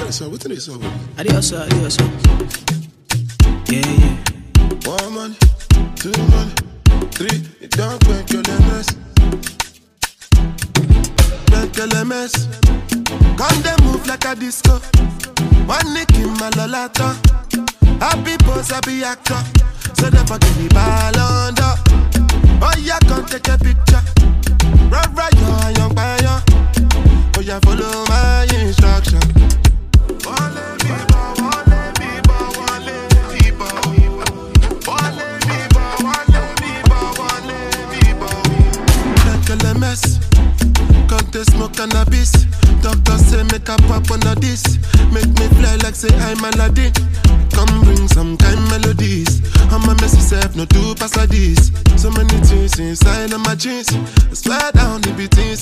is up? Adios. Yeah. 1 money, 2 money, 3. You don't make your mess. Make your mess. Come they move like a disco. One nick in my lolata. Happy pose, happy actor. So never give me ball under. Oh yeah, come take a picture. Right, you're young fire. Oh yeah, follow my instruction. Mess. Can't they smoke cannabis? Doctor say make a pop on this. Make me fly like say I'm Aladdin. Come bring some kind melodies. I'm a messy self, no two pass this. So many things inside of my jeans. I swear down the beatings.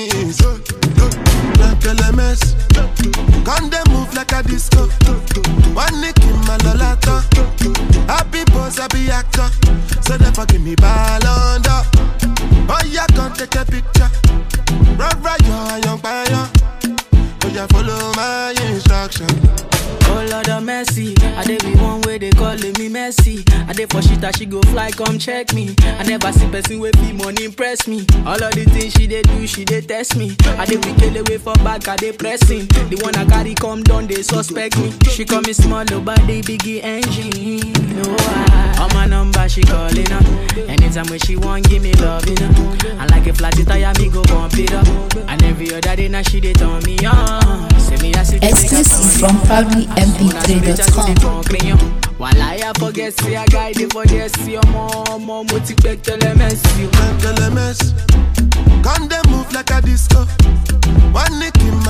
Like LMS. Can't they move like a disco? One nick in my lolata. Happy pose, happy actor. So never give me ball under. Oh yeah, come take a picture. Right, you're a young fire. Oh yeah, follow my instruction. Oh Lord of mercy, I dey be one way they calling me messy. I dey for shit that she go fly, come check me. I never see person with be money impress me. All of the things she dey do, she dey test me. I dey be kill away for back, I dey pressing. The one I carry come down, they suspect me. She call me small, nobody biggie engine. No, on my number she calling up. Anytime when she want, give me love, you know. And like a flat tire, me go bump it up. And every other day now she dey turn me on. Say me I see exclusive from proudlymp3.com. While I forget, see a guy, they forget, see your mom, motivate LMS. Make LMS. Come they move like a disco. One nick in my